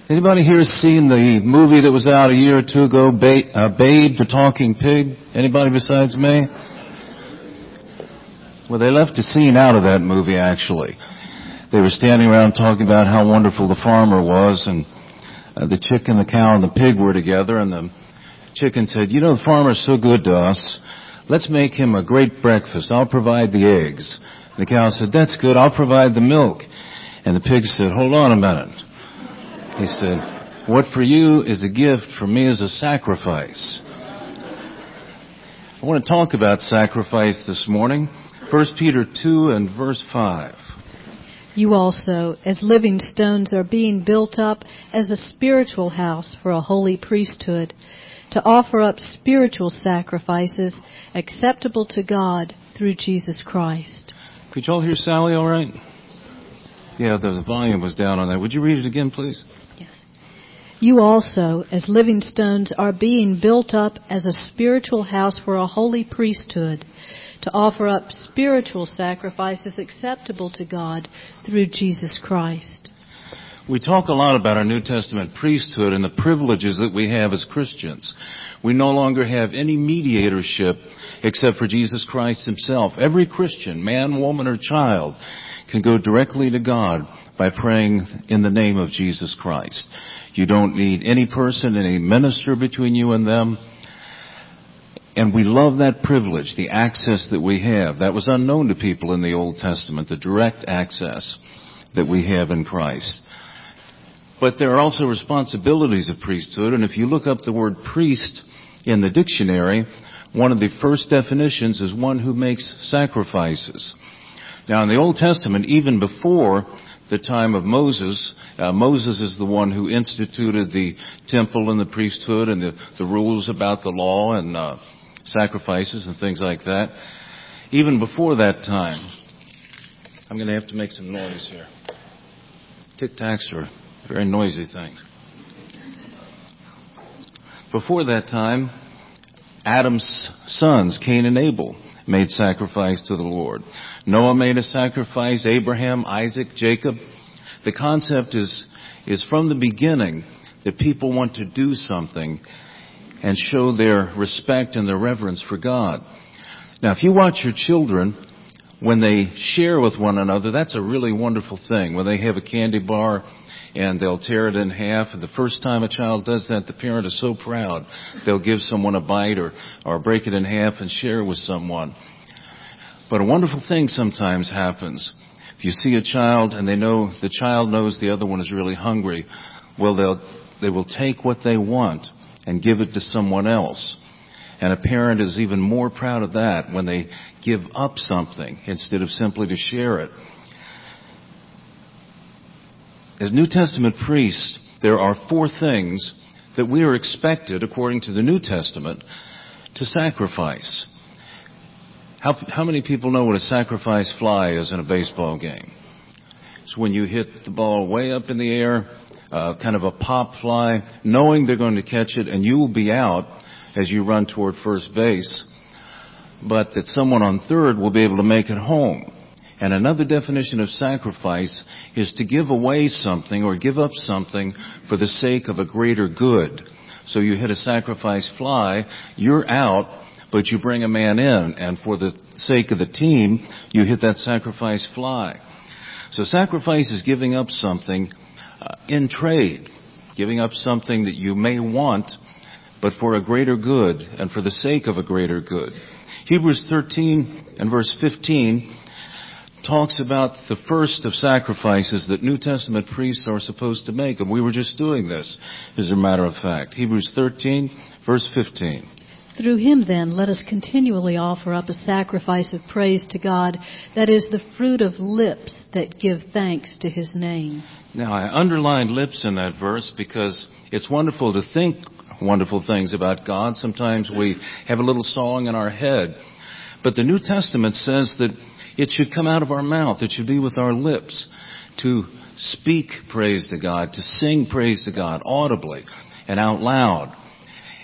Anybody here seen the movie that was out a year or two ago, Babe, the Talking Pig? Anybody besides me? Well, they left a scene out of that movie, actually. They were standing around talking about how wonderful the farmer was, and the chicken, the cow, and the pig were together, and the chicken said, "You know, the farmer's so good to us. Let's make him a great breakfast. I'll provide the eggs." And the cow said, "That's good. I'll provide the milk." And the pig said, "Hold on a minute." He said, "What for you is a gift, for me is a sacrifice." I want to talk about sacrifice this morning. 1 Peter 2 and verse 5. You also, as living stones, are being built up as a spiritual house for a holy priesthood, to offer up spiritual sacrifices acceptable to God through Jesus Christ. Could you all hear Sally all right? Yeah, the volume was down on that. Would you read it again, please? Yes. You also, as living stones, are being built up as a spiritual house for a holy priesthood, to offer up spiritual sacrifices acceptable to God through Jesus Christ. We talk a lot about our New Testament priesthood and the privileges that we have as Christians. We no longer have any mediatorship except for Jesus Christ himself. Every Christian, man, woman, or child, can go directly to God by praying in the name of Jesus Christ. You don't need any person, any minister between you and them. And we love that privilege, the access that we have. That was unknown to people in the Old Testament, the direct access that we have in Christ. But there are also responsibilities of priesthood, and if you look up the word priest in the dictionary, one of the first definitions is one who makes sacrifices. Now, in the Old Testament, even before the time of Moses, Moses is the one who instituted the temple and the priesthood and the rules about the law and sacrifices and things like that. Even before that time, I'm going to have to make some noise here. Tic-tacs are very noisy things. Before that time, Adam's sons, Cain and Abel, made sacrifice to the Lord. Noah made a sacrifice, Abraham, Isaac, Jacob. The concept is from the beginning that people want to do something and show their respect and their reverence for God. Now, if you watch your children, when they share with one another, that's a really wonderful thing. When they have a candy bar and they'll tear it in half, and the first time a child does that, the parent is so proud. They'll give someone a bite or break it in half and share it with someone. But a wonderful thing sometimes happens. If you see a child and they know the child knows the other one is really hungry, well, they will take what they want and give it to someone else. And a parent is even more proud of that when they give up something instead of simply to share it. As New Testament priests, there are 4 things that we are expected, according to the New Testament, to sacrifice. How many people know what a sacrifice fly is in a baseball game? It's when you hit the ball way up in the air, kind of a pop fly, knowing they're going to catch it, and you will be out as you run toward first base, but that someone on third will be able to make it home. And another definition of sacrifice is to give away something or give up something for the sake of a greater good. So you hit a sacrifice fly, you're out, but you bring a man in, and for the sake of the team, you hit that sacrifice fly. So sacrifice is giving up something in trade, giving up something that you may want, but for a greater good and for the sake of a greater good. Hebrews 13 and verse 15 talks about the first of sacrifices that New Testament priests are supposed to make, and we were just doing this, as a matter of fact. Hebrews 13, verse 15. Through him, then, let us continually offer up a sacrifice of praise to God, that is the fruit of lips that give thanks to his name. Now, I underlined lips in that verse because it's wonderful to think wonderful things about God. Sometimes we have a little song in our head. But the New Testament says that it should come out of our mouth. It should be with our lips to speak praise to God, to sing praise to God audibly and out loud.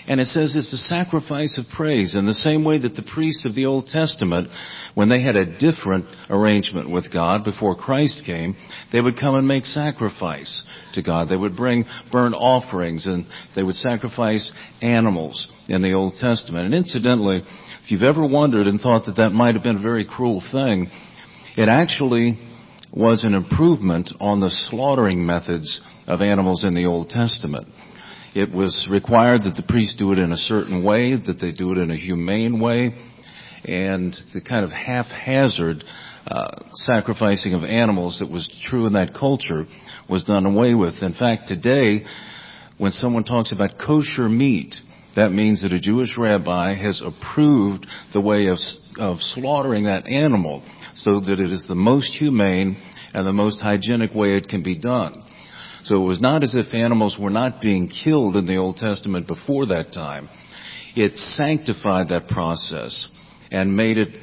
And it says it's a sacrifice of praise in the same way that the priests of the Old Testament, when they had a different arrangement with God before Christ came, they would come and make sacrifice to God. They would bring burnt offerings and they would sacrifice animals in the Old Testament. And incidentally, if you've ever wondered and thought that that might have been a very cruel thing, it actually was an improvement on the slaughtering methods of animals in the Old Testament. It was required that the priests do it in a certain way, that they do it in a humane way, and the kind of haphazard sacrificing of animals that was true in that culture was done away with. In fact, today, when someone talks about kosher meat, that means that a Jewish rabbi has approved the way of slaughtering that animal so that it is the most humane and the most hygienic way it can be done. So it was not as if animals were not being killed in the Old Testament before that time. It sanctified that process and made it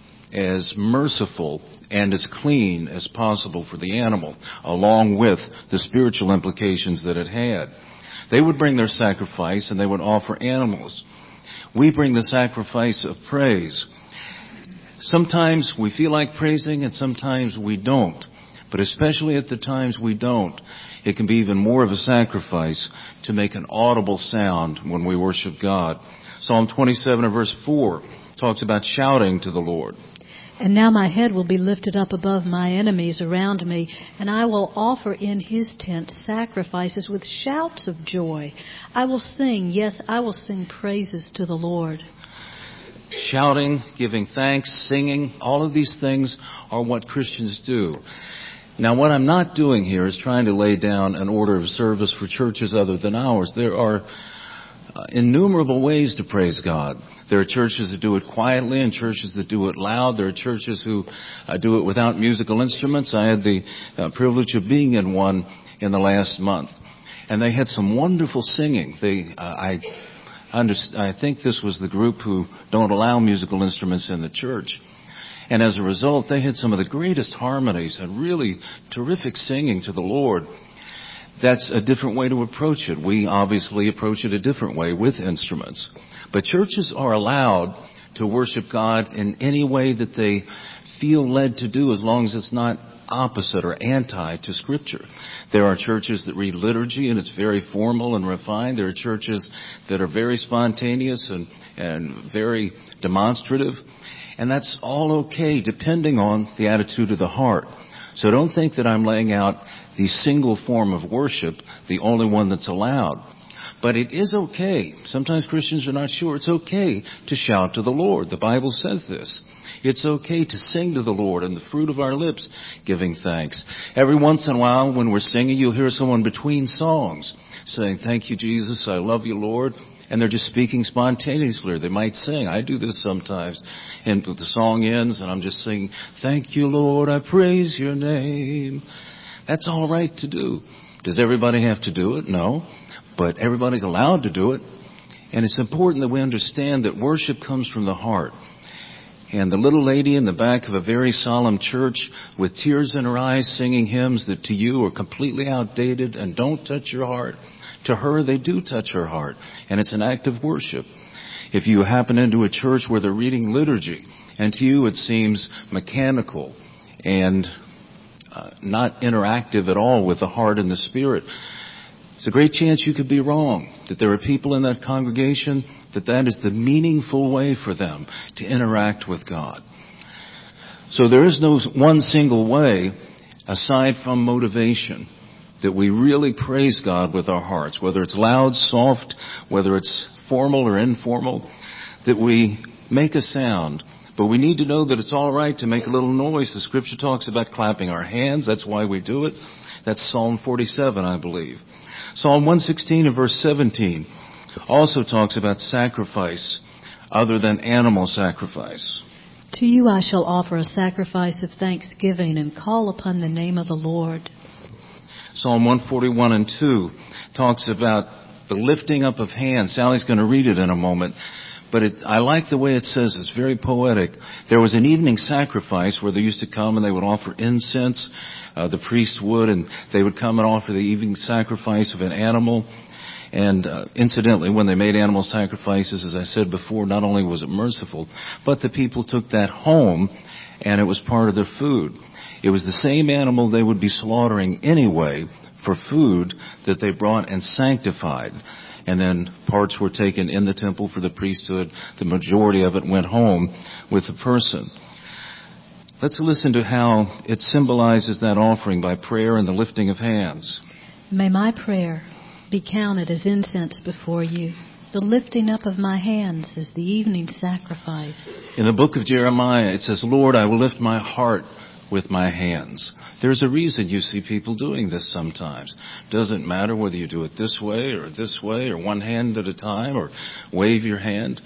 as merciful and as clean as possible for the animal, along with the spiritual implications that it had. They would bring their sacrifice and they would offer animals. We bring the sacrifice of praise. Sometimes we feel like praising and sometimes we don't. But especially at the times we don't, it can be even more of a sacrifice to make an audible sound when we worship God. Psalm 27 and verse 4 talks about shouting to the Lord. And now my head will be lifted up above my enemies around me, and I will offer in his tent sacrifices with shouts of joy. I will sing, yes, I will sing praises to the Lord. Shouting, giving thanks, singing, all of these things are what Christians do. Now, what I'm not doing here is trying to lay down an order of service for churches other than ours. There are innumerable ways to praise God. There are churches that do it quietly and churches that do it loud. There are churches who do it without musical instruments. I had the privilege of being in one in the last month. And they had some wonderful singing. I think this was the group who don't allow musical instruments in the church. And as a result, they had some of the greatest harmonies and really terrific singing to the Lord. That's a different way to approach it. We obviously approach it a different way with instruments. But churches are allowed to worship God in any way that they feel led to do, as long as it's not opposite or anti to Scripture. There are churches that read liturgy and it's very formal and refined. There are churches that are very spontaneous and very demonstrative. And that's all okay, depending on the attitude of the heart. So don't think that I'm laying out the single form of worship, the only one that's allowed. But it is okay. Sometimes Christians are not sure. It's okay to shout to the Lord. The Bible says this. It's okay to sing to the Lord and the fruit of our lips giving thanks. Every once in a while when we're singing, you'll hear someone between songs saying, "Thank you, Jesus. I love you, Lord." And they're just speaking spontaneously. They might sing. I do this sometimes. And the song ends and I'm just singing, "Thank you, Lord, I praise your name." That's all right to do. Does everybody have to do it? No. But everybody's allowed to do it. And it's important that we understand that worship comes from the heart. And the little lady in the back of a very solemn church with tears in her eyes singing hymns that to you are completely outdated and don't touch your heart, to her they do touch her heart. And it's an act of worship. If you happen into a church where they're reading liturgy and to you it seems mechanical and not interactive at all with the heart and the spirit, it's a great chance you could be wrong, that there are people in that congregation that is the meaningful way for them to interact with God. So there is no one single way, aside from motivation, that we really praise God with our hearts, whether it's loud, soft, whether it's formal or informal, that we make a sound. But we need to know that it's all right to make a little noise. The Scripture talks about clapping our hands. That's why we do it. That's Psalm 47, I believe. Psalm 116 and verse 17 also talks about sacrifice other than animal sacrifice. To you I shall offer a sacrifice of thanksgiving and call upon the name of the Lord. Psalm 141 and 2 talks about the lifting up of hands. Sally's going to read it in a moment. But I like the way it says, it's very poetic. There was an evening sacrifice where they used to come and they would offer incense. The priests would, and they would come and offer the evening sacrifice of an animal. And incidentally, when they made animal sacrifices, as I said before, not only was it merciful, but the people took that home and it was part of their food. It was the same animal they would be slaughtering anyway for food that they brought and sanctified. And then parts were taken in the temple for the priesthood. The majority of it went home with the person. Let's listen to how it symbolizes that offering by prayer and the lifting of hands. May my prayer be counted as incense before you, the lifting up of my hands as the evening sacrifice. In the book of Jeremiah, it says, Lord, I will lift my heart with my hands. There's a reason you see people doing this sometimes. Doesn't matter whether you do it this way, or one hand at a time, or wave your hand.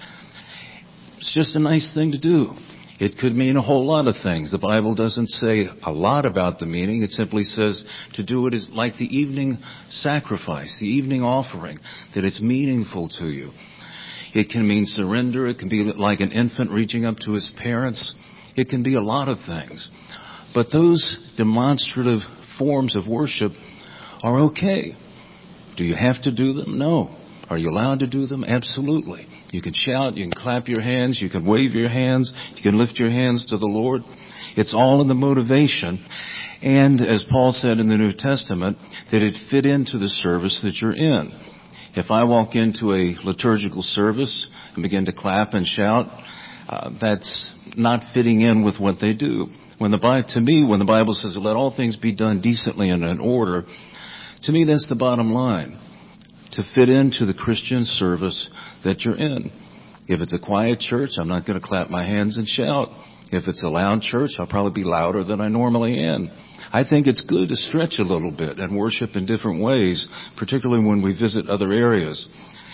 It's just a nice thing to do. It could mean a whole lot of things. The Bible doesn't say a lot about the meaning. It simply says to do it is like the evening sacrifice, the evening offering, that it's meaningful to you. It can mean surrender. It can be like an infant reaching up to his parents. It can be a lot of things. But those demonstrative forms of worship are okay. Do you have to do them? No. Are you allowed to do them? Absolutely. You can shout, you can clap your hands, you can wave your hands, you can lift your hands to the Lord. It's all in the motivation. And as Paul said in the New Testament, that it fit into the service that you're in. If I walk into a liturgical service and begin to clap and shout, that's not fitting in with what they do. When the Bible says, let all things be done decently and in order, to me that's the bottom line. To fit into the Christian service that you're in. If it's a quiet church, I'm not going to clap my hands and shout. If it's a loud church, I'll probably be louder than I normally am. I think it's good to stretch a little bit and worship in different ways, particularly when we visit other areas.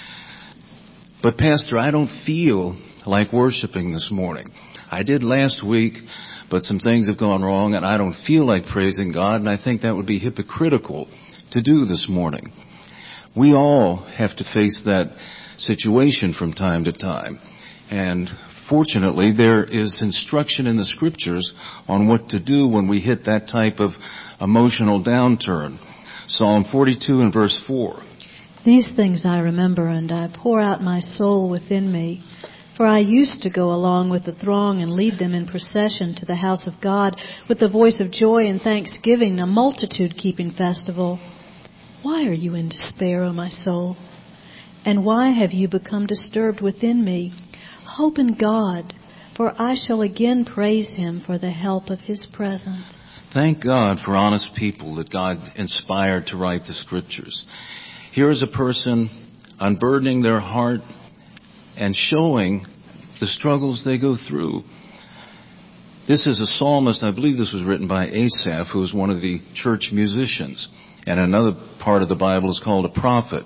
But Pastor, I don't feel like worshiping this morning. I did last week, but some things have gone wrong and I don't feel like praising God, and I think that would be hypocritical to do this morning. We all have to face that situation from time to time. And fortunately, there is instruction in the Scriptures on what to do when we hit that type of emotional downturn. Psalm 42 and verse 4. These things I remember, and I pour out my soul within me. For I used to go along with the throng and lead them in procession to the house of God with the voice of joy and thanksgiving, a multitude keeping festival. Why are you in despair, O my soul? And why have you become disturbed within me? Hope in God, for I shall again praise Him for the help of His presence. Thank God for honest people that God inspired to write the Scriptures. Here is a person unburdening their heart and showing the struggles they go through. This is a psalmist, I believe this was written by Asaph, who was one of the church musicians. And another part of the Bible is called a prophet.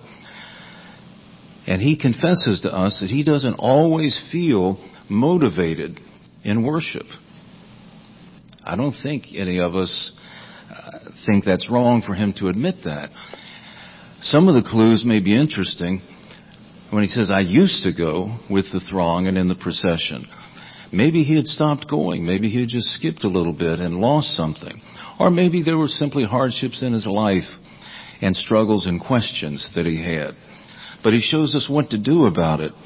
And he confesses to us that he doesn't always feel motivated in worship. I don't think any of us think that's wrong for him to admit that. Some of the clues may be interesting when he says, I used to go with the throng and in the procession. Maybe he had stopped going. Maybe he had just skipped a little bit and lost something. Or maybe there were simply hardships in his life and struggles and questions that he had. But he shows us what to do about it.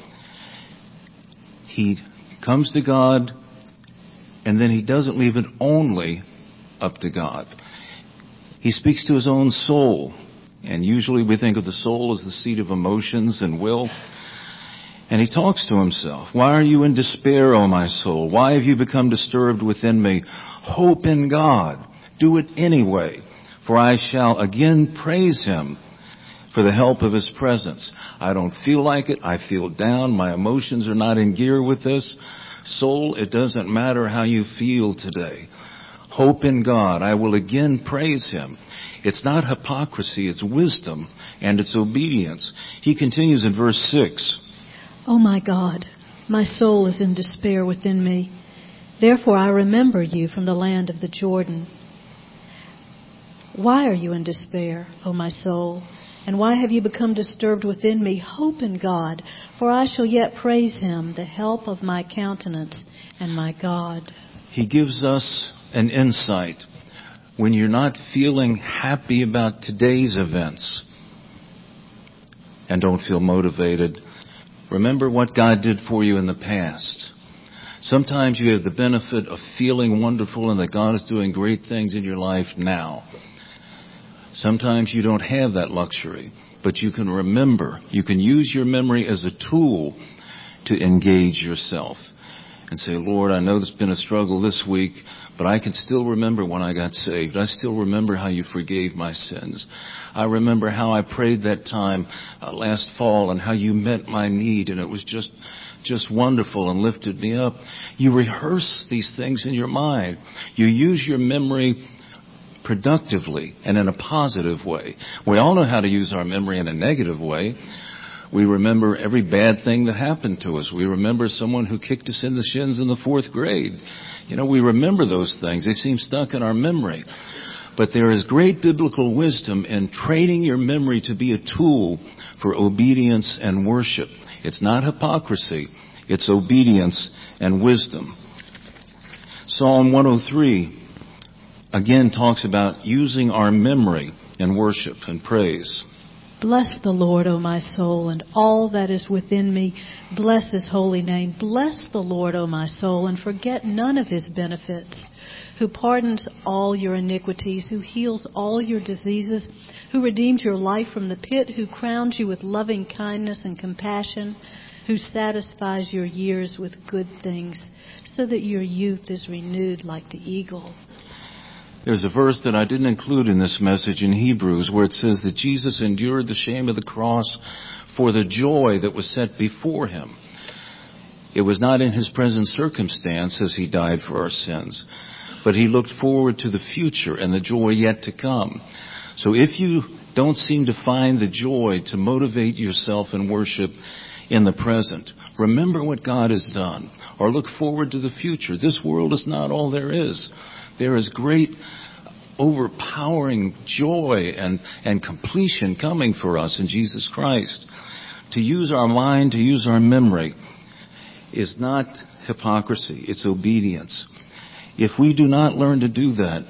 He comes to God, and then he doesn't leave it only up to God. He speaks to his own soul. And usually we think of the soul as the seat of emotions and will. And he talks to himself. Why are you in despair, O my soul? Why have you become disturbed within me? Hope in God. Do it anyway, for I shall again praise Him for the help of His presence. I don't feel like it. I feel down. My emotions are not in gear with this. Soul, it doesn't matter how you feel today. Hope in God. I will again praise Him. It's not hypocrisy. It's wisdom and it's obedience. He continues in verse 6. O my God, my soul is in despair within me. Therefore I remember you from the land of the Jordan. Why are you in despair, O my soul? And why have you become disturbed within me? Hope in God, for I shall yet praise Him, the help of my countenance and my God. He gives us an insight. When you're not feeling happy about today's events, and don't feel motivated, remember what God did for you in the past. Sometimes you have the benefit of feeling wonderful and that God is doing great things in your life now. Sometimes you don't have that luxury, but you can remember. You can use your memory as a tool to engage yourself and say, Lord, I know there's been a struggle this week, but I can still remember when I got saved. I still remember how you forgave my sins. I remember how I prayed that time last fall and how you met my need, and it was just wonderful and lifted me up. You rehearse these things in your mind. You use your memory productively and in a positive way. We all know how to use our memory in a negative way. We remember every bad thing that happened to us. We remember someone who kicked us in the shins in the 4th grade. We remember those things. They seem stuck in our memory. But there is great biblical wisdom in training your memory to be a tool for obedience and worship. It's not hypocrisy. It's obedience and wisdom. Psalm 103 again talks about using our memory in worship and praise. Bless the Lord, O my soul, and all that is within me. Bless His holy name. Bless the Lord, O my soul, and forget none of His benefits, who pardons all your iniquities, who heals all your diseases, who redeems your life from the pit, who crowns you with loving kindness and compassion, who satisfies your years with good things, so that your youth is renewed like the eagle. There's a verse that I didn't include in this message in Hebrews where it says that Jesus endured the shame of the cross for the joy that was set before Him. It was not in His present circumstance as He died for our sins, but He looked forward to the future and the joy yet to come. So if you don't seem to find the joy to motivate yourself in worship in the present, remember what God has done, or look forward to the future. This world is not all there is. There is great, overpowering joy and completion coming for us in Jesus Christ. To use our mind, to use our memory, is not hypocrisy. It's obedience. If we do not learn to do that,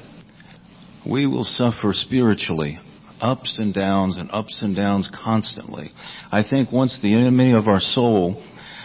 we will suffer spiritually, ups and downs constantly. I think once the enemy of our soul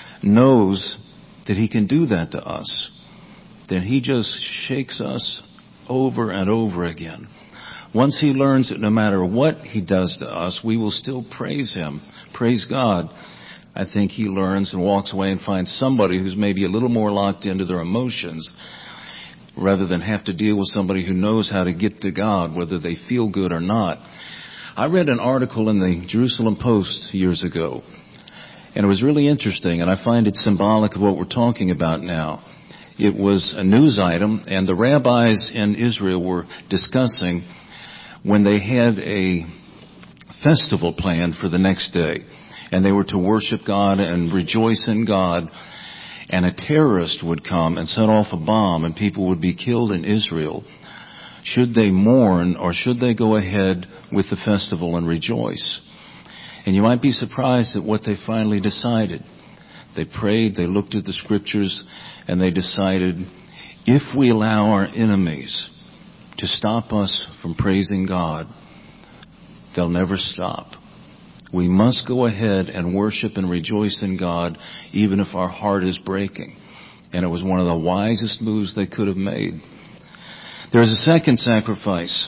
knows that he can do that to us, then he just shakes us over and over again. Once he learns that no matter what he does to us, we will still praise him, praise God, I think he learns and walks away and finds somebody who's maybe a little more locked into their emotions rather than have to deal with somebody who knows how to get to God, whether they feel good or not. I read an article in the Jerusalem Post years ago, and it was really interesting, and I find it symbolic of what we're talking about now. It was a news item, and the rabbis in Israel were discussing when they had a festival planned for the next day, and they were to worship God and rejoice in God, and a terrorist would come and set off a bomb, and people would be killed in Israel. Should they mourn, or should they go ahead with the festival and rejoice? And you might be surprised at what they finally decided. They prayed, they looked at the scriptures, and they decided, if we allow our enemies to stop us from praising God, they'll never stop. We must go ahead and worship and rejoice in God, even if our heart is breaking. And it was one of the wisest moves they could have made. There's a second sacrifice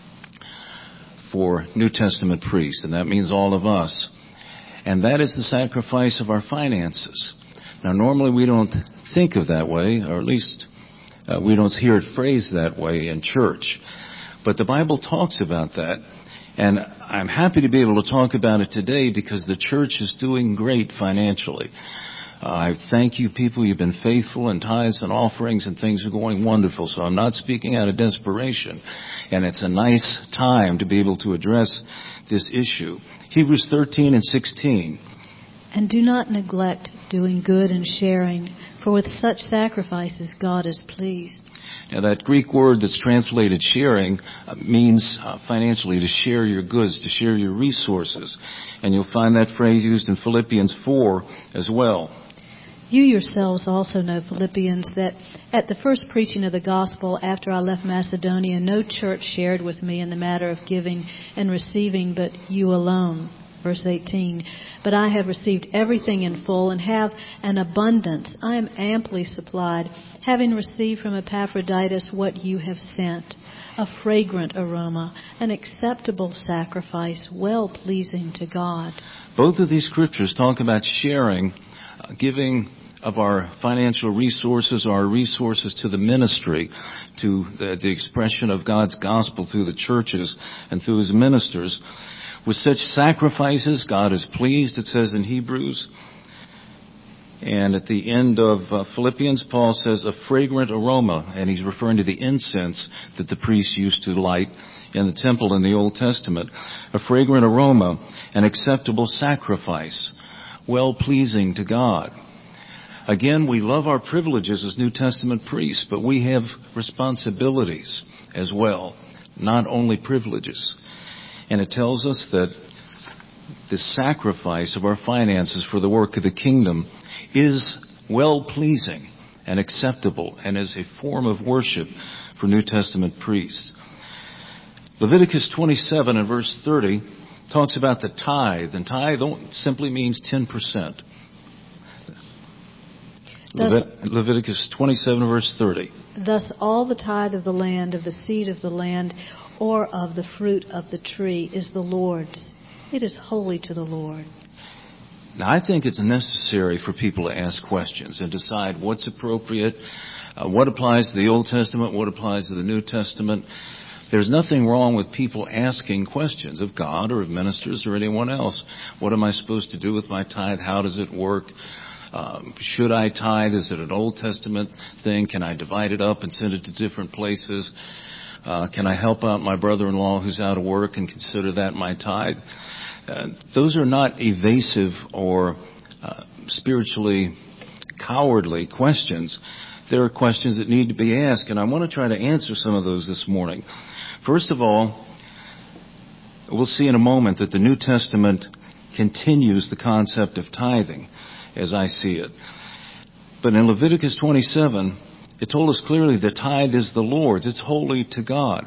for New Testament priests, and that means all of us. And that is the sacrifice of our finances. Now, normally we don't think of that way, or at least we don't hear it phrased that way in church. But the Bible talks about that, and I'm happy to be able to talk about it today because the church is doing great financially. I thank you people. You've been faithful in tithes and offerings, and things are going wonderful. So I'm not speaking out of desperation. And it's a nice time to be able to address this issue. Hebrews 13 and 16. And do not neglect doing good and sharing, for with such sacrifices God is pleased. Now that Greek word that's translated sharing means financially to share your goods, to share your resources. And you'll find that phrase used in Philippians 4 as well. You yourselves also know, Philippians, that at the first preaching of the gospel after I left Macedonia, no church shared with me in the matter of giving and receiving, but you alone. verse 18. But I have received everything in full and have an abundance. I am amply supplied, having received from Epaphroditus what you have sent, a fragrant aroma, an acceptable sacrifice, well-pleasing to God. Both of these scriptures talk about sharing, giving of our financial resources, our resources to the ministry, to the expression of God's gospel through the churches and through His ministers. With such sacrifices, God is pleased, it says in Hebrews. And at the end of Philippians, Paul says a fragrant aroma, and he's referring to the incense that the priests used to light in the temple in the Old Testament. A fragrant aroma, an acceptable sacrifice, well-pleasing to God. Again, we love our privileges as New Testament priests, but we have responsibilities as well, not only privileges. And it tells us that the sacrifice of our finances for the work of the kingdom is well-pleasing and acceptable and is a form of worship for New Testament priests. Leviticus 27 and verse 30 talks about the tithe, and tithe simply means 10%. Leviticus 27 verse 30. Thus all the tithe of the land, of the seed of the land, or of the fruit of the tree is the Lord's. It is holy to the Lord. Now, I think it's necessary for people to ask questions and decide what's appropriate, what applies to the Old Testament, what applies to the New Testament. There's nothing wrong with people asking questions of God or of ministers or anyone else. What am I supposed to do with my tithe? How does it work? Should I tithe? Is it an Old Testament thing? Can I divide it up and send it to different places? Can I help out my brother-in-law who's out of work and consider that my tithe? Those are not evasive or spiritually cowardly questions. There are questions that need to be asked, and I want to try to answer some of those this morning. First of all, we'll see in a moment that the New Testament continues the concept of tithing, as I see it. But in Leviticus 27, it told us clearly the tithe is the Lord's. It's holy to God.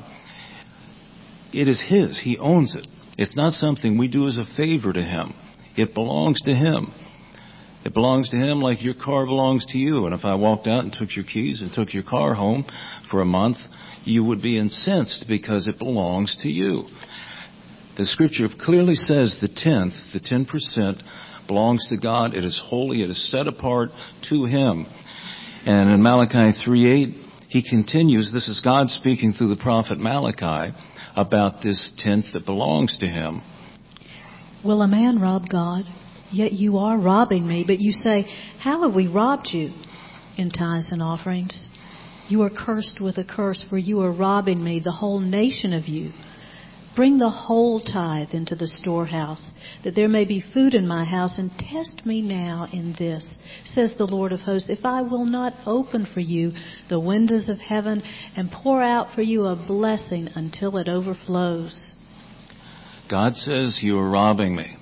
It is His. He owns it. It's not something we do as a favor to Him. It belongs to Him. It belongs to Him like your car belongs to you. And if I walked out and took your keys and took your car home for a month, you would be incensed because it belongs to you. The Scripture clearly says the 10% belongs to God. It is holy. It is set apart to Him. And in Malachi 3:8, he continues, this is God speaking through the prophet Malachi about this tenth that belongs to Him. Will a man rob God? Yet you are robbing me. But you say, how have we robbed you? In tithes and offerings. You are cursed with a curse, for you are robbing me, the whole nation of you. Bring the whole tithe into the storehouse, that there may be food in my house, and test me now in this, says the Lord of hosts, if I will not open for you the windows of heaven and pour out for you a blessing until it overflows. God says you are robbing me.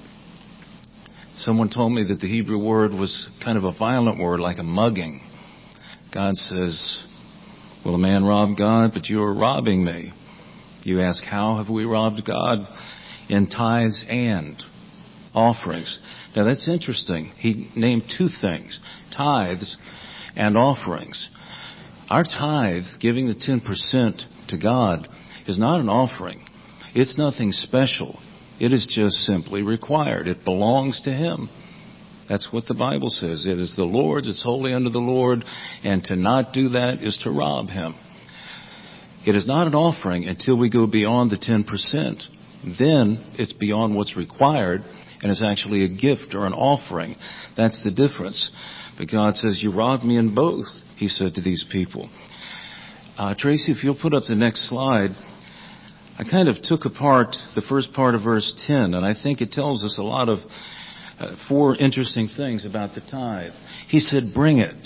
Someone told me that the Hebrew word was kind of a violent word, like a mugging. God says, will a man rob God? But you are robbing me. You ask, how have we robbed God? In tithes and offerings. Now that's interesting. He named two things, tithes and offerings. Our tithe, giving the 10% to God, is not an offering. It's nothing special. It is just simply required. It belongs to Him. That's what the Bible says. It is the Lord's. It's holy unto the Lord. And to not do that is to rob Him. It is not an offering until we go beyond the 10%. Then it's beyond what's required, and it's actually a gift or an offering. That's the difference. But God says, you robbed me in both, He said to these people. Tracy, if you'll put up the next slide. I kind of took apart the first part of verse 10, and I think it tells us a lot of four interesting things about the tithe. He said, bring it.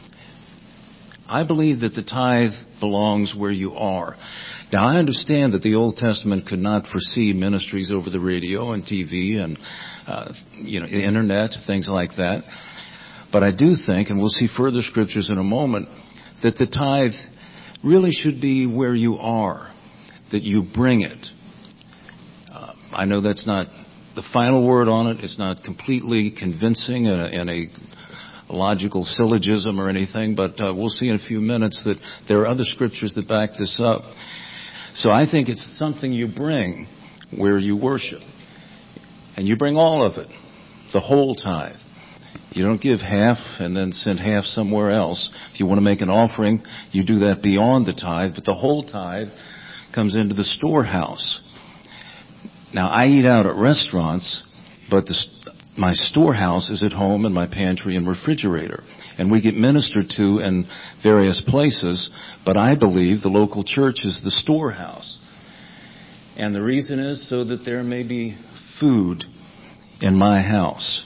I believe that the tithe belongs where you are. Now, I understand that the Old Testament could not foresee ministries over the radio and TV and, the internet, things like that. But I do think, and we'll see further scriptures in a moment, that the tithe really should be where you are, that you bring it. I know that's not the final word on it. It's not completely convincing in a logical syllogism or anything, but we'll see in a few minutes that there are other scriptures that back this up. So I think it's something you bring where you worship. And you bring all of it, the whole tithe. You don't give half and then send half somewhere else. If you want to make an offering, you do that beyond the tithe, but the whole tithe comes into the storehouse. Now, I eat out at restaurants, but my storehouse is at home in my pantry and refrigerator. And we get ministered to in various places, but I believe the local church is the storehouse. And the reason is so that there may be food in my house.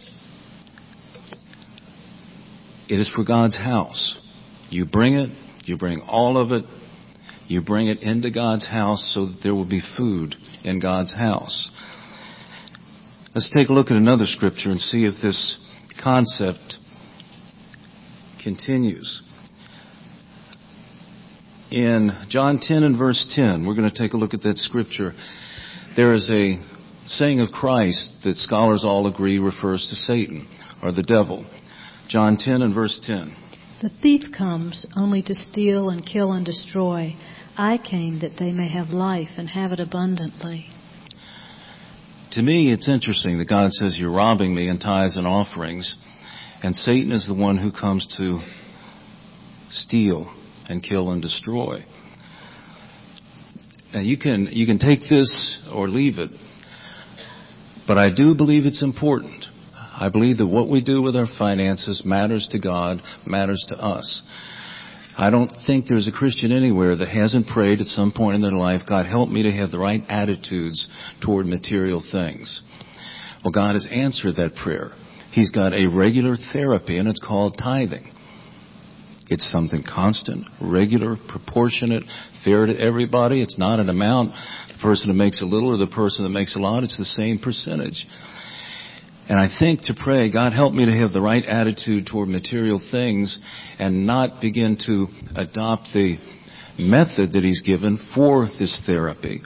It is for God's house. You bring it, you bring all of it, you bring it into God's house so that there will be food in God's house. Let's take a look at another scripture and see if this concept continues. In John 10 and verse 10, we're going to take a look at that scripture. There is a saying of Christ that scholars all agree refers to Satan or the devil. John 10 and verse 10. The thief comes only to steal and kill and destroy. I came that they may have life and have it abundantly. To me, it's interesting that God says you're robbing me in tithes and offerings, and Satan is the one who comes to steal and kill and destroy. Now you can take this or leave it, but I do believe it's important. I believe that what we do with our finances matters to God, matters to us. I don't think there's a Christian anywhere that hasn't prayed at some point in their life, God, help me to have the right attitudes toward material things. Well, God has answered that prayer. He's got a regular therapy, and it's called tithing. It's something constant, regular, proportionate, fair to everybody. It's not an amount. The person who makes a little or the person that makes a lot, it's the same percentage. And I think to pray, God, help me to have the right attitude toward material things and not begin to adopt the method that He's given for this therapy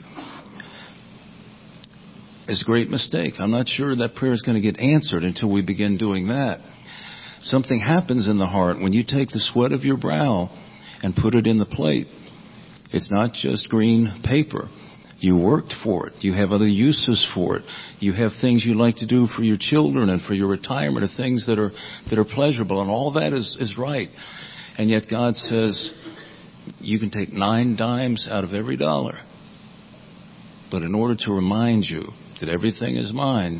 is a great mistake. I'm not sure that prayer is going to get answered until we begin doing that. Something happens in the heart when you take the sweat of your brow and put it in the plate. It's not just green paper. You worked for it. You have other uses for it. You have things you like to do for your children and for your retirement, or things that are pleasurable, and all that is right. And yet God says you can take 9 dimes out of every dollar. But in order to remind you that everything is mine,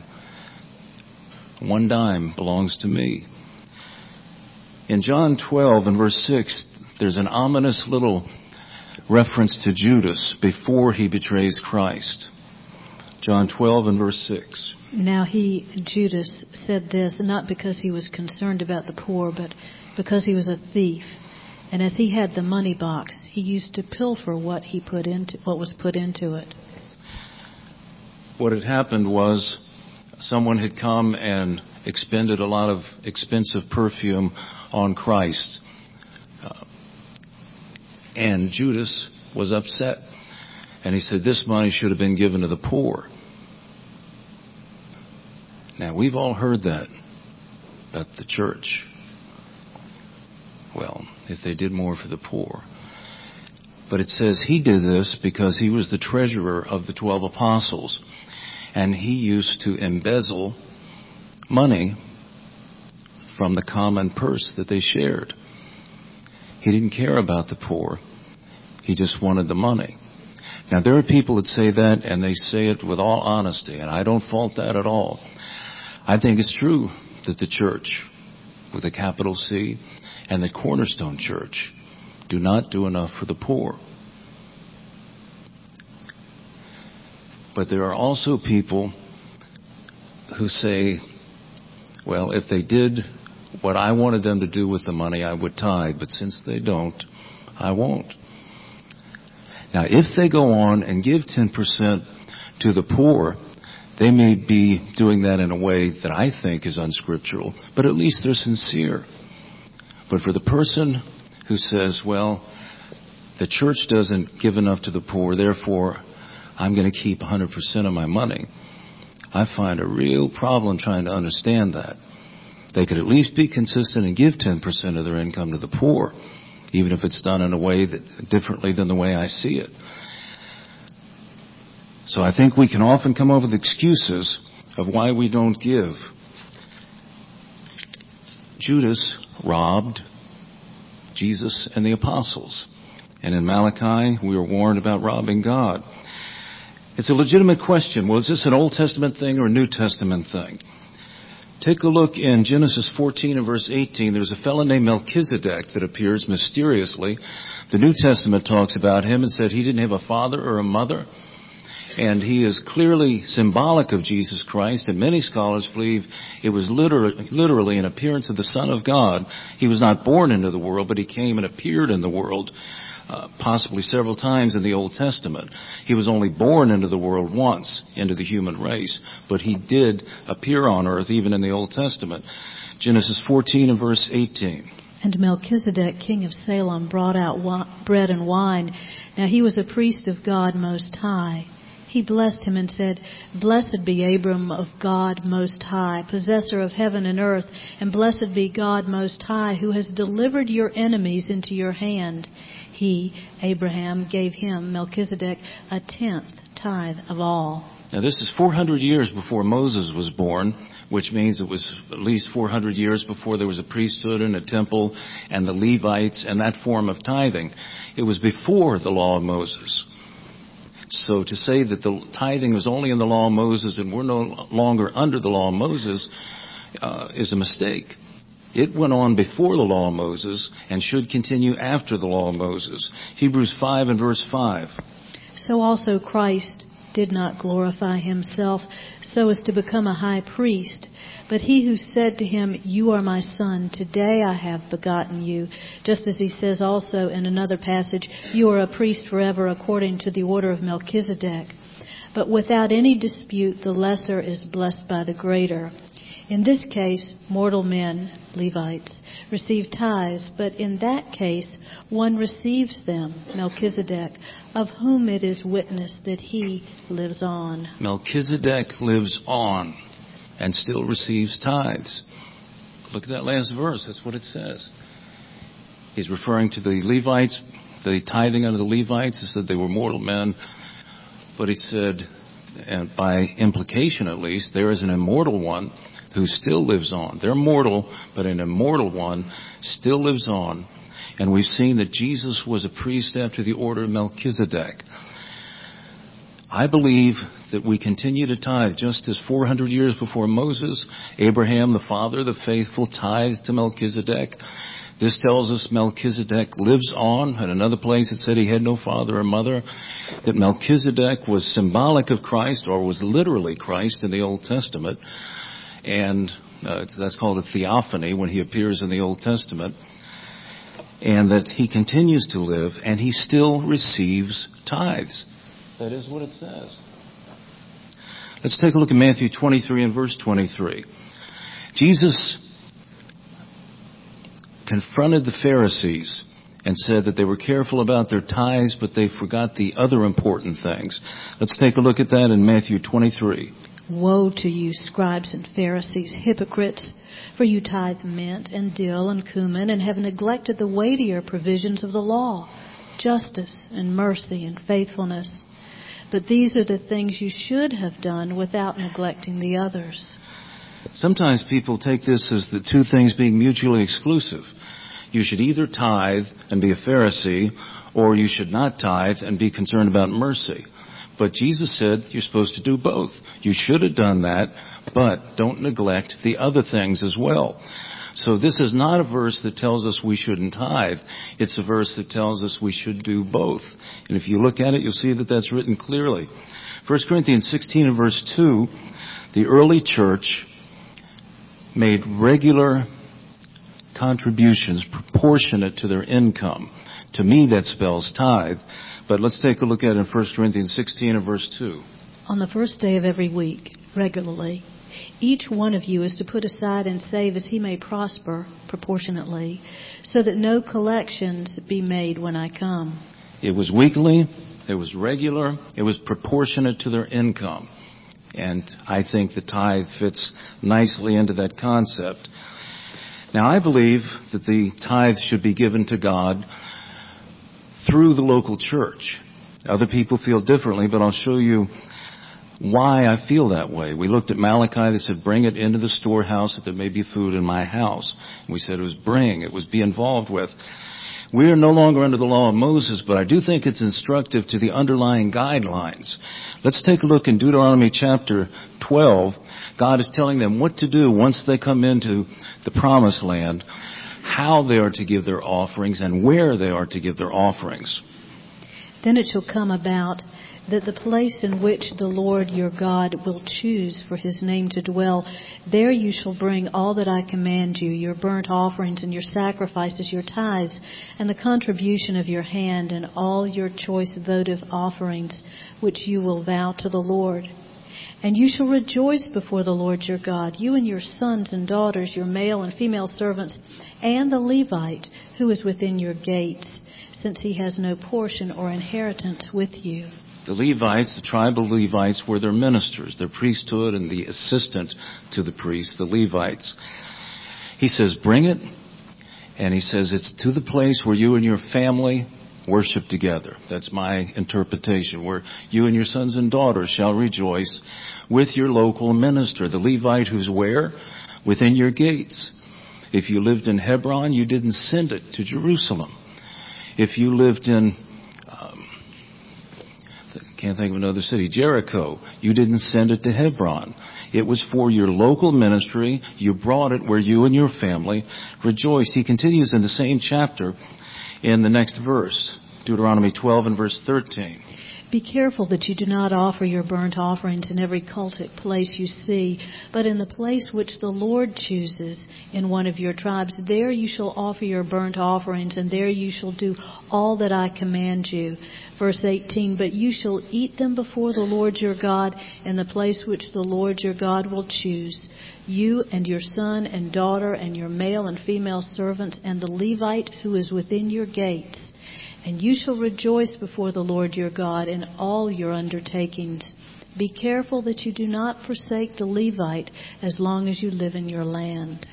1 dime belongs to me. In John 12 and verse 6, there's an ominous little reference to Judas before he betrays Christ. John 12 and verse 6. Now he, Judas, said this not because he was concerned about the poor, but because he was a thief. And as he had the money box, he used to pilfer what was put into it. What had happened was someone had come and expended a lot of expensive perfume on Christ. And Judas was upset. And he said, this money should have been given to the poor. Now, we've all heard that about the church. Well, if they did more for the poor. But it says he did this because he was the treasurer of the 12 apostles. And he used to embezzle money from the common purse that they shared. He didn't care about the poor. He just wanted the money. Now, there are people that say that, and they say it with all honesty, and I don't fault that at all. I think it's true that the church, with a capital C, and the Cornerstone Church do not do enough for the poor. But there are also people who say, well, if they did what I wanted them to do with the money, I would tithe. But since they don't, I won't. Now, if they go on and give 10% to the poor, they may be doing that in a way that I think is unscriptural, but at least they're sincere. But for the person who says, well, the church doesn't give enough to the poor, therefore I'm going to keep 100% of my money, I find a real problem trying to understand that. They could at least be consistent and give 10% of their income to the poor, even if it's done in a way that differently than the way I see it. So I think we can often come up with excuses of why we don't give. Judas robbed Jesus and the apostles. And in Malachi, we were warned about robbing God. It's a legitimate question. Well, is this an Old Testament thing or a New Testament thing? Take a look in Genesis 14 and verse 18. There's a fellow named Melchizedek that appears mysteriously. The New Testament talks about him and said he didn't have a father or a mother. And he is clearly symbolic of Jesus Christ, and many scholars believe it was literally an appearance of the Son of God. He was not born into the world, but he came and appeared in the world, possibly several times in the Old Testament. He was only born into the world once, into the human race, but he did appear on earth even in the Old Testament. Genesis 14 and verse 18. And Melchizedek, king of Salem, brought out bread and wine. Now he was a priest of God Most High. He blessed him and said, Blessed be Abram of God Most High, possessor of heaven and earth, and blessed be God Most High, who has delivered your enemies into your hand. He, Abraham, gave him, Melchizedek, 1/10 tithe of all. Now this is 400 years before Moses was born, which means it was at least 400 years before there was a priesthood and a temple and the Levites and that form of tithing. It was before the law of Moses. So to say that the tithing was only in the law of Moses and we're no longer under the law of Moses is a mistake. It went on before the law of Moses and should continue after the law of Moses. Hebrews 5 and verse 5. So also Christ did not glorify himself so as to become a high priest, but he who said to him, You are my son, today I have begotten you. Just as he says also in another passage, You are a priest forever according to the order of Melchizedek. But without any dispute, the lesser is blessed by the greater. In this case, mortal men, Levites, receive tithes, but in that case, one receives them, Melchizedek, of whom it is witnessed that he lives on. Melchizedek lives on and still receives tithes. Look at that last verse. That's what it says. He's referring to the Levites, the tithing under the Levites. He said they were mortal men. But he said, and by implication at least, there is an immortal one who still lives on. They're mortal, but an immortal one still lives on. And we've seen that Jesus was a priest after the order of Melchizedek. I believe that we continue to tithe just as 400 years before Moses, Abraham, the father, the faithful, tithed to Melchizedek. This tells us Melchizedek lives on. At another place it said he had no father or mother. That Melchizedek was symbolic of Christ, or was literally Christ in the Old Testament. And that's called a theophany when he appears in the Old Testament. And that he continues to live and he still receives tithes. That is what it says. Let's take a look at Matthew 23 and verse 23. Jesus confronted the Pharisees and said that they were careful about their tithes, but they forgot the other important things. Let's take a look at that in Matthew 23. Woe to you, scribes and Pharisees, hypocrites! For you tithe mint and dill and cumin, and have neglected the weightier provisions of the law, justice and mercy and faithfulness. But these are the things you should have done without neglecting the others. Sometimes people take this as the two things being mutually exclusive. You should either tithe and be a Pharisee, or you should not tithe and be concerned about mercy. But Jesus said you're supposed to do both. You should have done that, but don't neglect the other things as well. So this is not a verse that tells us we shouldn't tithe. It's a verse that tells us we should do both. And if you look at it, you'll see that that's written clearly. 1 Corinthians 16 and verse 2, the early church made regular contributions proportionate to their income. To me, that spells tithe. But let's take a look at it in 1 Corinthians 16 and verse 2. On the first day of every week, regularly, each one of you is to put aside and save as he may prosper proportionately, so that no collections be made when I come. It was weekly, it was regular, it was proportionate to their income. And I think the tithe fits nicely into that concept. Now, I believe that the tithe should be given to God through the local church. Other people feel differently, but I'll show you why I feel that way. We looked at Malachi that said, bring it into the storehouse that there may be food in my house. And we said it was bring, it was be involved with. We are no longer under the law of Moses, but I do think it's instructive to the underlying guidelines. Let's take a look in Deuteronomy chapter 12. God is telling them what to do once they come into the promised land, how they are to give their offerings, and where they are to give their offerings. Then it shall come about that the place in which the Lord your God will choose for his name to dwell, there you shall bring all that I command you, your burnt offerings and your sacrifices, your tithes, and the contribution of your hand, and all your choice votive offerings, which you will vow to the Lord. And you shall rejoice before the Lord your God, you and your sons and daughters, your male and female servants, and the Levite who is within your gates, since he has no portion or inheritance with you. The Levites, the tribal Levites, were their ministers, their priesthood, and the assistant to the priests, the Levites. He says, bring it, and he says it's to the place where you and your family worship together. That's my interpretation, where you and your sons and daughters shall rejoice with your local minister, the Levite who's where? Within your gates. If you lived in Hebron, you didn't send it to Jerusalem. If you lived in can't think of another city, Jericho, you didn't send it to Hebron. It was for your local ministry. You brought it where you and your family rejoiced. He continues in the same chapter in the next verse, Deuteronomy 12 and verse 13. Be careful that you do not offer your burnt offerings in every cultic place you see, but in the place which the Lord chooses in one of your tribes. There you shall offer your burnt offerings, and there you shall do all that I command you. Verse 18, but you shall eat them before the Lord your God in the place which the Lord your God will choose. You and your son and daughter and your male and female servants and the Levite who is within your gates. And you shall rejoice before the Lord your God in all your undertakings. Be careful that you do not forsake the Levite as long as you live in your land.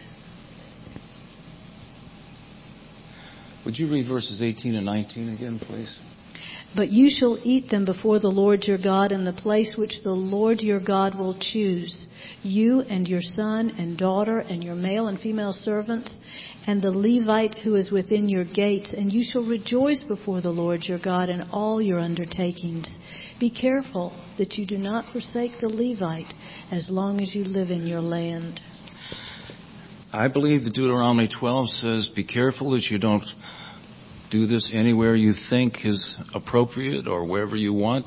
Would you read verses 18 and 19 again, please? But you shall eat them before the Lord your God in the place which the Lord your God will choose, you and your son and daughter and your male and female servants, and the Levite who is within your gates, and you shall rejoice before the Lord your God in all your undertakings. Be careful that you do not forsake the Levite as long as you live in your land. I believe that Deuteronomy 12 says, be careful that you don't do this anywhere you think is appropriate or wherever you want.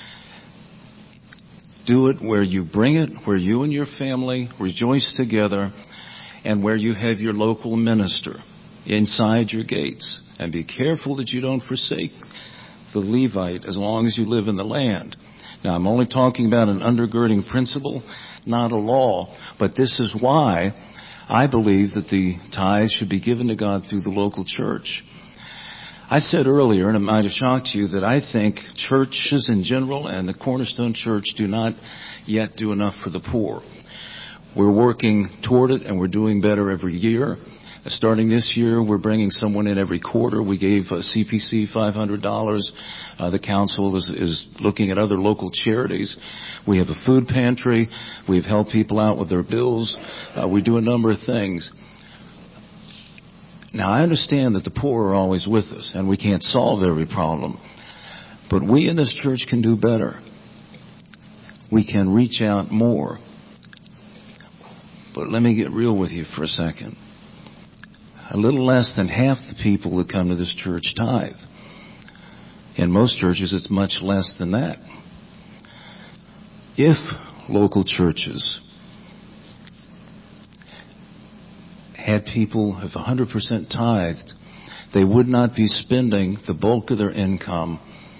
Do it where you bring it, where you and your family rejoice together, and where you have your local minister inside your gates. And be careful that you don't forsake the Levite as long as you live in the land. Now, I'm only talking about an undergirding principle, not a law, but this is why I believe that the tithes should be given to God through the local church. I said earlier, and it might have shocked you, that I think churches in general and the Cornerstone Church do not yet do enough for the poor. We're working toward it, and we're doing better every year. Starting this year, we're bringing someone in every quarter. We gave CPC $500. The council is looking at other local charities. We have a food pantry. We've helped people out with their bills. We do a number of things. Now, I understand that the poor are always with us, and we can't solve every problem. But we in this church can do better. We can reach out more. But let me get real with you for a second. A little less than half the people that come to this church tithe. In most churches, it's much less than that. If local churches had people of 100% tithed, they would not be spending the bulk of their income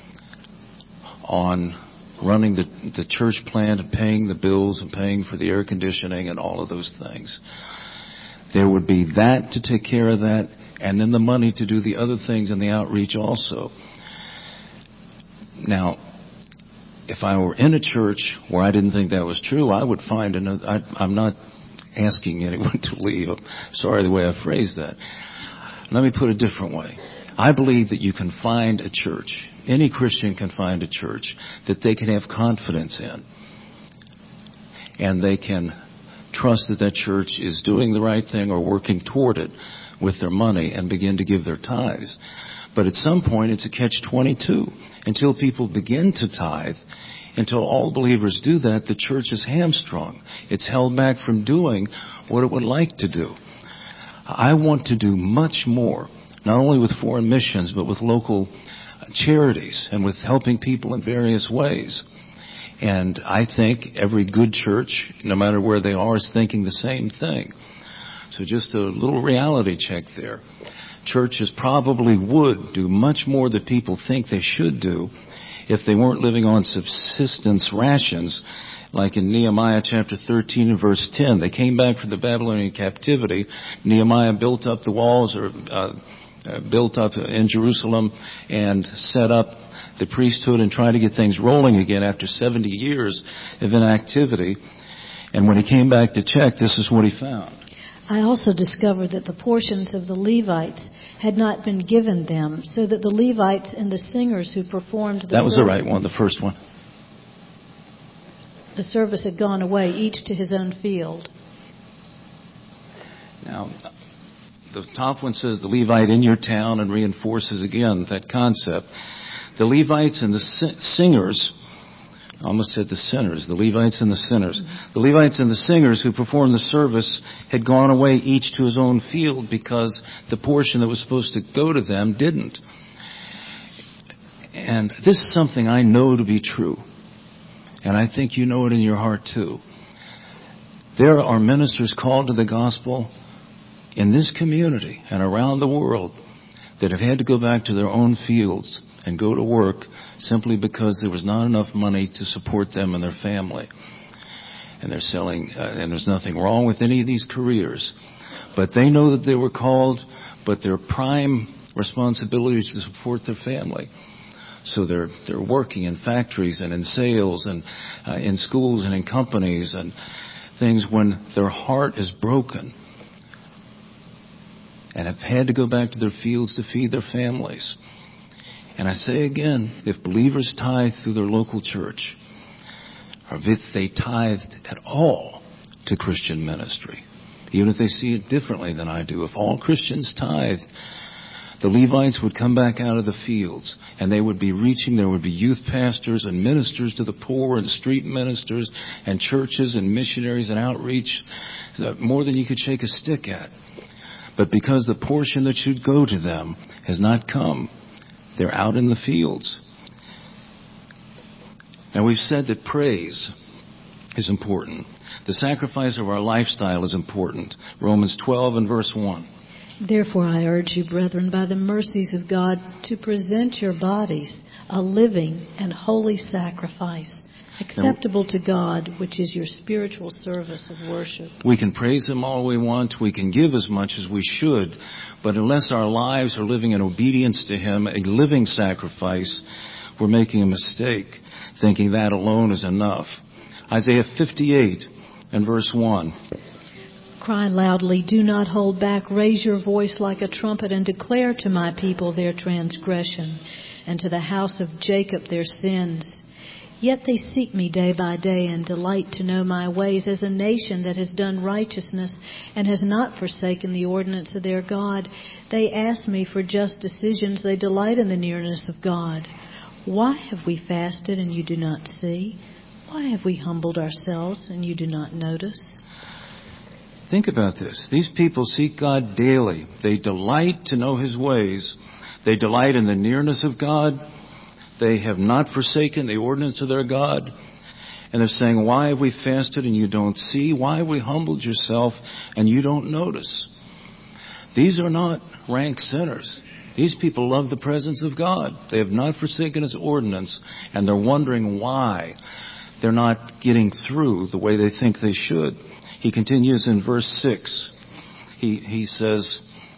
on running the church plant and paying the bills and paying for the air conditioning and all of those things. There would be that to take care of that, and then the money to do the other things and the outreach also. Now, if I were in a church where I didn't think that was true, I would find another. I'm not asking anyone to leave. I'm sorry the way I phrased that. Let me put it a different way. I believe that you can find a church, any Christian can find a church that they can have confidence in. And they can trust that that church is doing the right thing or working toward it with their money and begin to give their tithes. But at some point, it's a catch-22. Until people begin to tithe, until all believers do that, the church is hamstrung. It's held back from doing what it would like to do. I want to do much more, not only with foreign missions, but with local charities and with helping people in various ways. And I think every good church, no matter where they are, is thinking the same thing. So just a little reality check there. Churches probably would do much more that people think they should do if they weren't living on subsistence rations, like in Nehemiah chapter 13 and verse 10. They came back from the Babylonian captivity. Nehemiah built up the walls, or built up in Jerusalem, and set up the priesthood and tried to get things rolling again after 70 years of inactivity. And when he came back to check, this is what he found. I also discovered that the portions of the Levites had not been given them, so that the Levites and the singers who performed the That was the right one, the first one. The service had gone away, each to his own field. Now, the top one says the Levite in your town and reinforces again that concept. The Levites and the singers, I almost said the sinners, the Levites and the sinners. The Levites and the singers who performed the service had gone away each to his own field because the portion that was supposed to go to them didn't. And this is something I know to be true. And I think you know it in your heart too. There are ministers called to the gospel in this community and around the world that have had to go back to their own fields and go to work simply because there was not enough money to support them and their family. And they're selling, and there's nothing wrong with any of these careers. But they know that they were called, but their prime responsibility is to support their family. So they're working in factories and in sales and in schools and in companies and things when their heart is broken and have had to go back to their fields to feed their families. And I say again, if believers tithe through their local church, or if they tithed at all to Christian ministry, even if they see it differently than I do, if all Christians tithed, the Levites would come back out of the fields and they would be reaching, there would be youth pastors and ministers to the poor and street ministers and churches and missionaries and outreach, more than you could shake a stick at. But because the portion that should go to them has not come, they're out in the fields. Now we've said that praise is important. The sacrifice of our lifestyle is important. Romans 12 and verse 1. Therefore I urge you, brethren, by the mercies of God, to present your bodies a living and holy sacrifice, acceptable to God, which is your spiritual service of worship. We can praise Him all we want. We can give as much as we should. But unless our lives are living in obedience to Him, a living sacrifice, we're making a mistake, thinking that alone is enough. Isaiah 58 and verse 1. Cry loudly, do not hold back. Raise your voice like a trumpet and declare to my people their transgression and to the house of Jacob their sins. Yet they seek me day by day and delight to know my ways, as a nation that has done righteousness and has not forsaken the ordinance of their God. They ask me for just decisions. They delight in the nearness of God. Why have we fasted and you do not see? Why have we humbled ourselves and you do not notice? Think about this. These people seek God daily. They delight to know His ways. They delight in the nearness of God. They have not forsaken the ordinance of their God. And they're saying, why have we fasted and you don't see? Why have we humbled yourself and you don't notice? These are not rank sinners. These people love the presence of God. They have not forsaken His ordinance, and they're wondering why they're not getting through the way they think they should. He continues in verse 6. He says,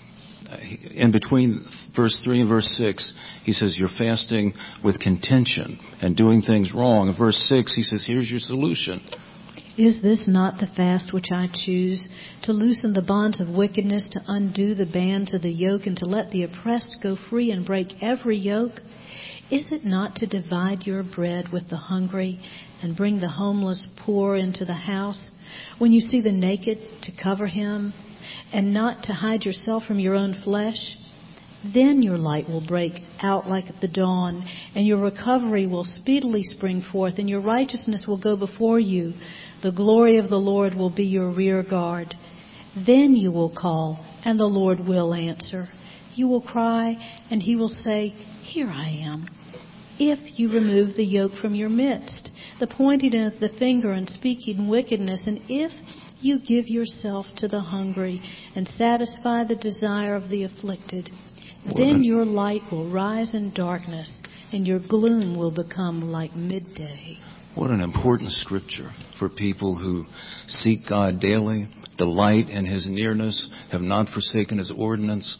in between verse 3 and verse 6, he says you're fasting with contention and doing things wrong. In verse 6, he says, here's your solution. Is this not the fast which I choose, to loosen the bonds of wickedness, to undo the bands of the yoke, and to let the oppressed go free and break every yoke? Is it not to divide your bread with the hungry and bring the homeless poor into the house? When you see the naked, to cover him, and not to hide yourself from your own flesh? Then your light will break out like the dawn, and your recovery will speedily spring forth, and your righteousness will go before you. The glory of the Lord will be your rear guard. Then you will call, and the Lord will answer. You will cry, and he will say, here I am. If you remove the yoke from your midst, the pointing of the finger and speaking wickedness, and if you give yourself to the hungry and satisfy the desire of the afflicted, then your light will rise in darkness, and your gloom will become like midday. What an important scripture for people who seek God daily, delight in his nearness, have not forsaken his ordinance.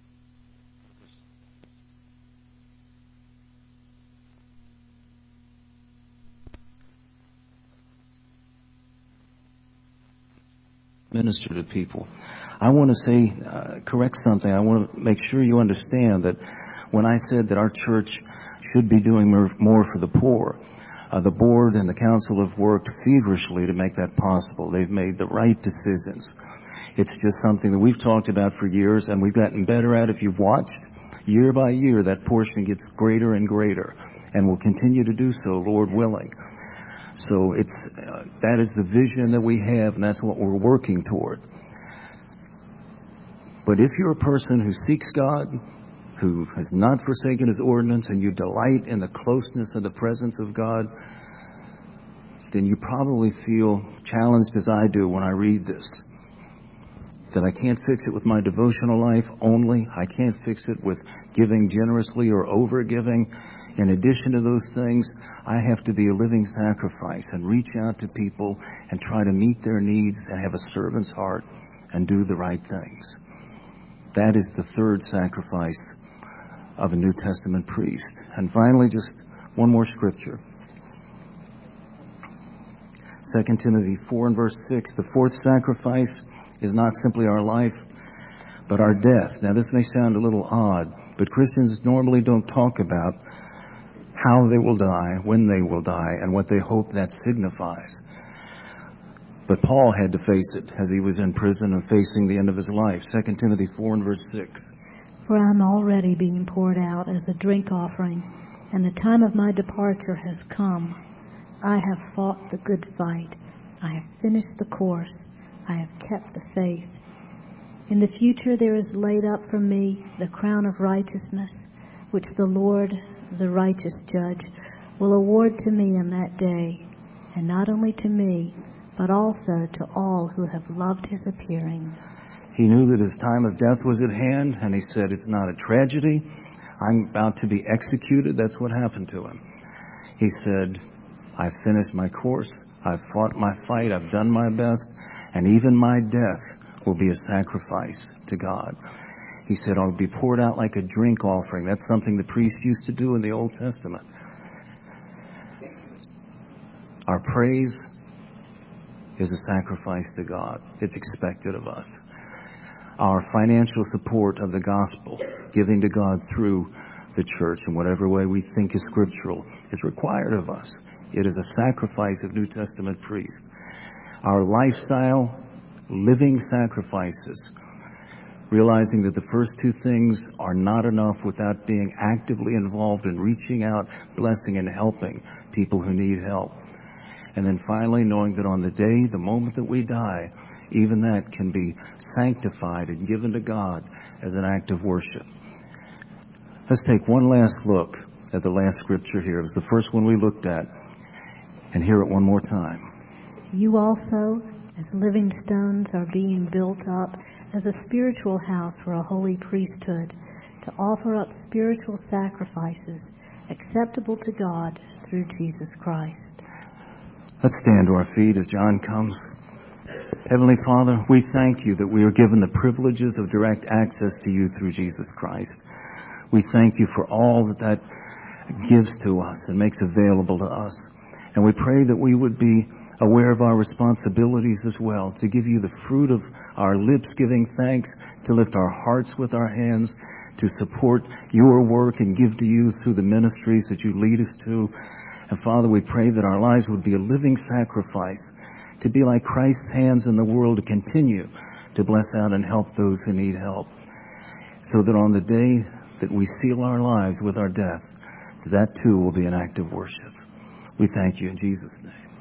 Minister to people. I want to say, correct something. I want to make sure you understand that when I said that our church should be doing more for the poor, the board and the council have worked feverishly to make that possible. They've made the right decisions. It's just something that we've talked about for years, and we've gotten better at. If you've watched, year by year, that portion gets greater and greater, and will continue to do so, Lord willing. So that is the vision that we have, and that's what we're working toward. But if you're a person who seeks God, who has not forsaken his ordinance, and you delight in the closeness of the presence of God, then you probably feel challenged as I do when I read this. That I can't fix it with my devotional life only. I can't fix it with giving generously or over-giving. In addition to those things, I have to be a living sacrifice and reach out to people and try to meet their needs and have a servant's heart and do the right things. That is the third sacrifice of a New Testament priest. And finally, just one more scripture. 2 Timothy 4 and verse 6, the fourth sacrifice is not simply our life, but our death. Now, this may sound a little odd, but Christians normally don't talk about how they will die, when they will die, and what they hope that signifies. But Paul had to face it as he was in prison and facing the end of his life. 2 Timothy 4 and verse 6. For I am already being poured out as a drink offering, and the time of my departure has come. I have fought the good fight. I have finished the course. I have kept the faith. In the future there is laid up for me the crown of righteousness, which the Lord, the righteous judge, will award to me in that day, and not only to me, but also to all who have loved his appearing. He knew that his time of death was at hand, and he said, it's not a tragedy. I'm about to be executed. That's what happened to him. He said, I've finished my course. I've fought my fight. I've done my best. And even my death will be a sacrifice to God. He said, I'll be poured out like a drink offering. That's something the priests used to do in the Old Testament. Our praise is a sacrifice to God. It's expected of us. Our financial support of the gospel, giving to God through the church in whatever way we think is scriptural, is required of us. It is a sacrifice of New Testament priests. Our lifestyle, living sacrifices, realizing that the first two things are not enough without being actively involved in reaching out, blessing, and helping people who need help. And then finally, knowing that on the day, the moment that we die, even that can be sanctified and given to God as an act of worship. Let's take one last look at the last scripture here. It was the first one we looked at. And hear it one more time. You also, as living stones, are being built up as a spiritual house for a holy priesthood, to offer up spiritual sacrifices acceptable to God through Jesus Christ. Let's stand to our feet as John comes. Heavenly Father, we thank you that we are given the privileges of direct access to you through Jesus Christ. We thank you for all that gives to us and makes available to us. And we pray that we would be aware of our responsibilities as well, to give you the fruit of our lips giving thanks, to lift our hearts with our hands, to support your work and give to you through the ministries that you lead us to. And Father, we pray that our lives would be a living sacrifice, to be like Christ's hands in the world, to continue to bless out and help those who need help, so that on the day that we seal our lives with our death, that too will be an act of worship. We thank you in Jesus' name.